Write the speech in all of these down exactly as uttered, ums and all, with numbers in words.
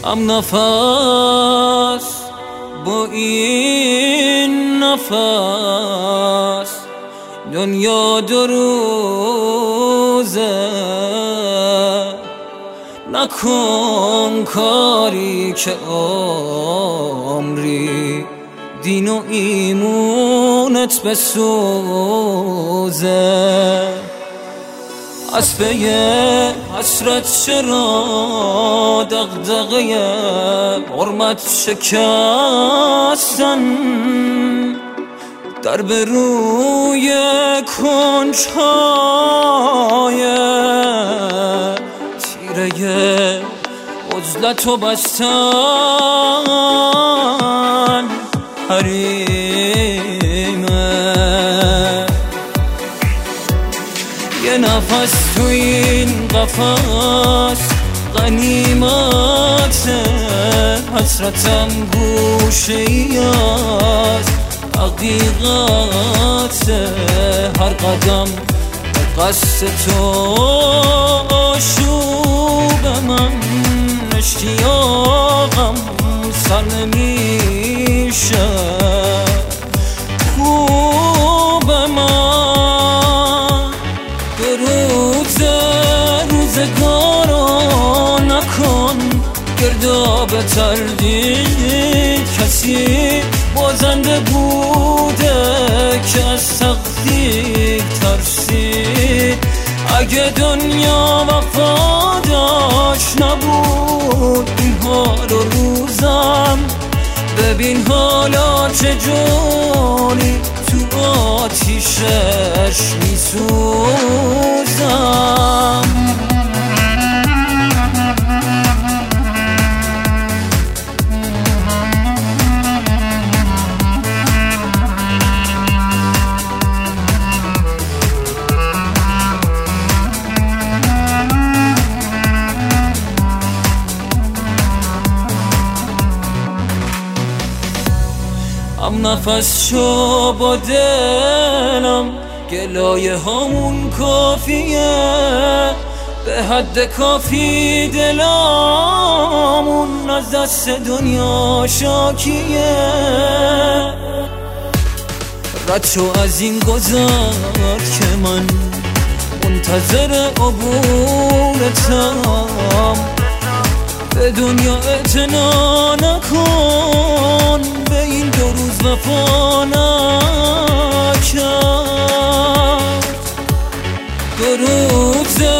هم نفس با این نفس دنیا دو روزه، نکن کاری که عمری دین و ایمونت بسوزه. از پی حسرت چرا دغدغه حرمت شکستن، در به روی کنجهای تیره عزلتو بستن حریمه. یه نفس تو این قفس غنیمته، حسرتم گوشه ای از حقیقته. هر قدم به قصد تو آشوب من، اشتیاقم سر نمیشه. خوب من دو روزه روزگارو نکن گرداب تردید. کسی بازنده بوده که از تقدیر ترسید. اگه دنیا وفاداش نبود این حال و روزم، ببین حالا چجوری تو آتیشش میسوزم. هم نفس شو با دلم، گلایه همون کافیه. به حد کافی دلمون از دست دنیا شاکیه. رد شو از این گذر که من منتظر عبورتم. به دنیا اعتنا نکن، به این دو روز وفا نکرد. دو روزه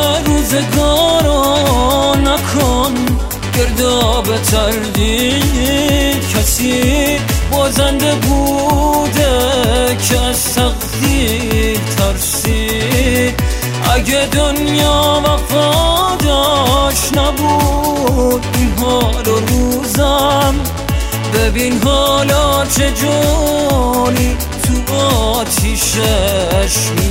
روزگارو نکن گرداب تردید. کسی بازنده بوده که از تقدیر ترسید. اگه دنیا وفاداش نبود این حال و روزم، ببین حالا چجوری تو آتیشش